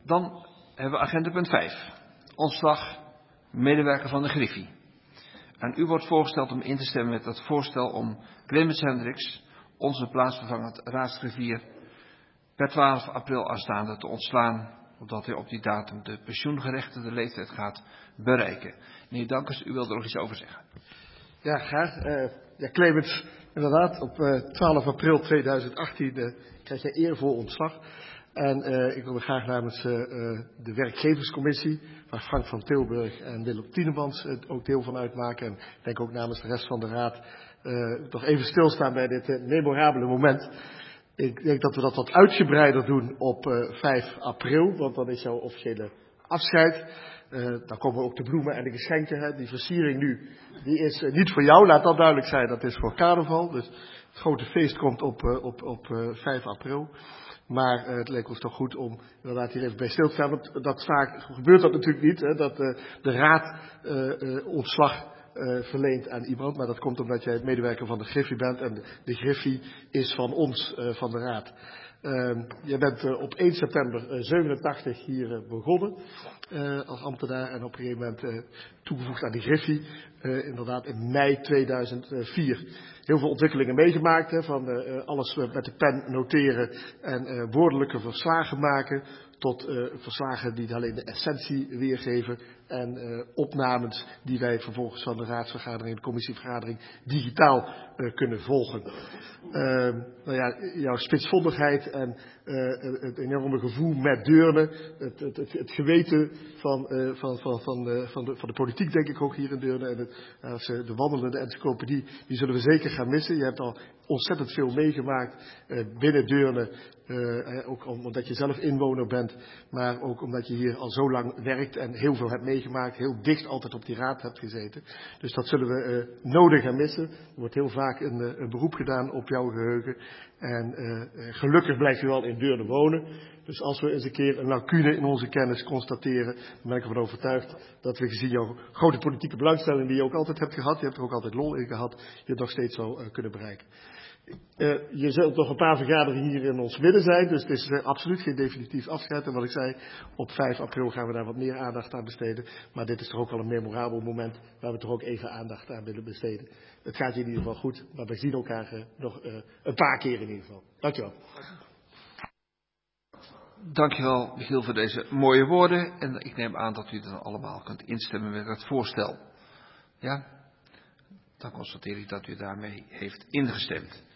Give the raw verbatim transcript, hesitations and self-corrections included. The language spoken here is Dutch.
Dan hebben we agenda punt vijf. Ontslag medewerker van de Griffie. En u wordt voorgesteld om in te stemmen met het voorstel om Clemens Hendricks, onze plaatsvervangend raadsgriffier, per twaalf april aanstaande te ontslaan, omdat hij op die datum de pensioengerechtigde leeftijd gaat bereiken. Meneer Dankers, u wilt er nog iets over zeggen. Ja, graag. Uh, ja, Clemens, inderdaad, op uh, twaalf april tweeduizend achttien uh, krijg jij eervol ontslag. En uh, ik wil er graag namens uh, de werkgeverscommissie, waar Frank van Tilburg en Willem Tienemans uh, ook deel van uitmaken, en ik denk ook namens de rest van de raad, uh, toch even stilstaan bij dit uh, memorabele moment. Ik denk dat we dat wat uitgebreider doen op uh, vijf april, want dan is jouw officiële afscheid. Uh, dan komen ook de bloemen en de geschenken. Hè. Die versiering nu, die is uh, niet voor jou, laat dat duidelijk zijn. Dat is voor carnaval. Dus het grote feest komt op, uh, op, op uh, vijf april. Maar uh, het leek ons toch goed om inderdaad hier even bij stil te staan. Want dat vaak gebeurt dat natuurlijk niet. Hè, dat uh, de raad uh, uh, ontslag uh, verleent aan iemand. Maar dat komt omdat jij medewerker van de Griffie bent. En de, de Griffie is van ons, uh, van de raad. Uh, jij bent uh, op één september uh, zevenentachtig hier uh, begonnen uh, als ambtenaar en op een gegeven moment uh, toegevoegd aan die Griffie, uh, inderdaad in mei tweeduizend vier. Heel veel ontwikkelingen meegemaakt, hè, van uh, alles uh, met de pen noteren en uh, woordelijke verslagen maken, tot uh, verslagen die alleen de essentie weergeven en uh, opnames die wij vervolgens van de raadsvergadering en de commissievergadering digitaal uh, kunnen volgen. Uh, nou ja, jouw spitsvondigheid en uh, het enorme gevoel met Deurne, het, het, het, het geweten van, uh, van, van, van, de, van, de, van de politiek denk ik ook hier in Deurne en het, als, uh, de wandelende encyclopedie, die zullen we zeker gaan missen. Je hebt al ontzettend veel meegemaakt uh, binnen Deurne, uh, ook omdat je zelf inwoner bent, maar ook omdat je hier al zo lang werkt en heel veel hebt meegemaakt, heel dicht altijd op die raad hebt gezeten. Dus dat zullen we uh, nodig gaan missen. Er wordt heel vaak een, uh, een beroep gedaan op jouw geheugen. En uh, gelukkig blijf je wel in Deurne wonen. Dus als we eens een keer een lacune in onze kennis constateren, dan ben ik ervan overtuigd dat we gezien jouw grote politieke belangstelling die je ook altijd hebt gehad, je hebt er ook altijd lol in gehad, je het nog steeds zal uh, kunnen bereiken. Uh, je zult nog een paar vergaderingen hier in ons midden zijn, dus het is uh, absoluut geen definitief afscheid. En wat ik zei, op vijf april gaan we daar wat meer aandacht aan besteden. Maar dit is toch ook wel een memorabel moment waar we toch ook even aandacht aan willen besteden. Het gaat je in ieder geval goed, maar we zien elkaar uh, nog uh, een paar keer in ieder geval. Dankjewel. Dankjewel, Michiel, voor deze mooie woorden. En ik neem aan dat u dan allemaal kunt instemmen met het voorstel. Ja? Dan constateer ik dat u daarmee heeft ingestemd.